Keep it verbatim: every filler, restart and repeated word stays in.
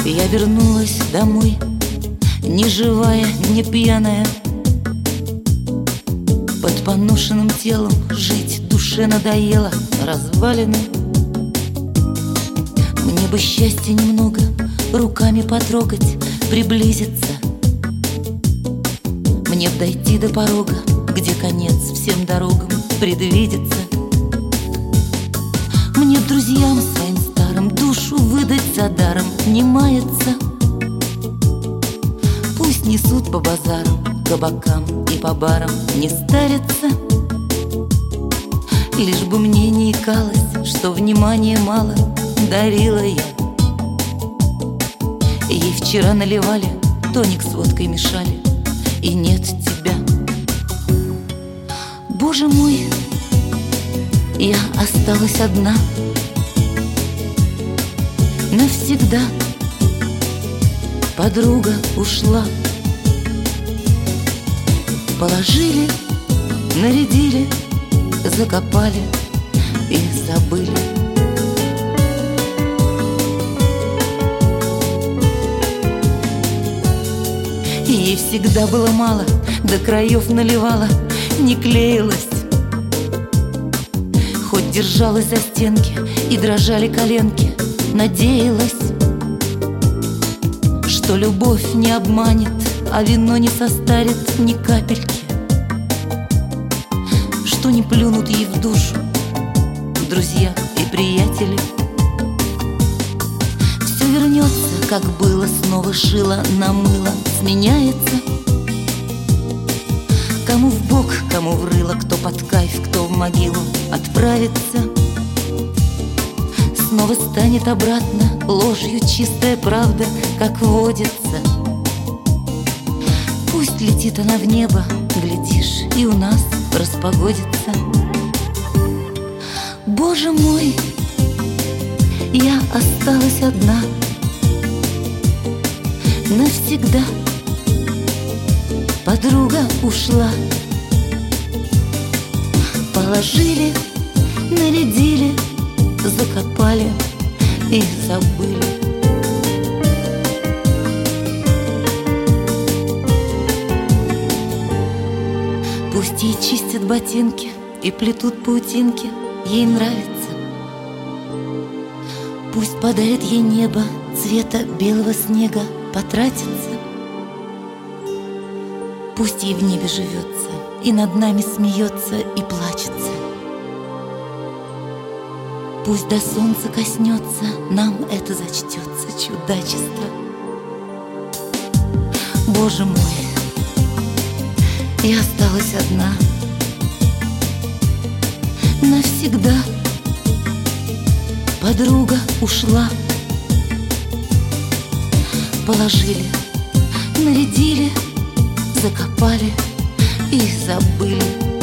Я вернулась домой, ни живая, ни пьяная. Под поношенным телом жить душе надоело, развалины. Мне бы счастья немного, руками потрогать, приблизиться. Мне б дойти до порога, где конец всем дорогам предвидится. Мне б друзьям своим старым душу выдать за даром, не маяться. Пусть несут по базарам, кабакам и по барам, не старятся. Лишь бы мне не икалось, что внимания мало дарила я. Ей вчера наливали, тоник с водкой мешали, и нет тебя. Боже мой, я осталась одна навсегда. Подруга ушла. Положили, нарядили, закопали и забыли. Ей всегда было мало, до краев наливала, не клеилась. Хоть держалась за стенки и дрожали коленки, надеялась, что любовь не обманет, а вино не состарит ни капельки, что не плюнут ей в душу друзья и приятели. Все вернется, как было, снова шила на мыло сменяется. Кому в бок, кому в рыло, кто под кайф, кто в могилу отправится. Снова станет обратно ложью чистая правда, как водится. Пусть летит она в небо, глядишь, и у нас распогодится. Боже мой, я осталась одна навсегда. Подруга ушла. Положили, нарядили, закопали и забыли. Пусть ей чистят ботинки и плетут паутинки, ей нравится. Пусть подарит ей небо цвета белого снега, потратится. Пусть ей в небе живется и над нами смеется и плачется. Пусть до солнца коснется, нам это зачтется чудачество. Боже мой, я осталась одна навсегда. Подруга ушла. Положили, нарядили, закопали и забыли.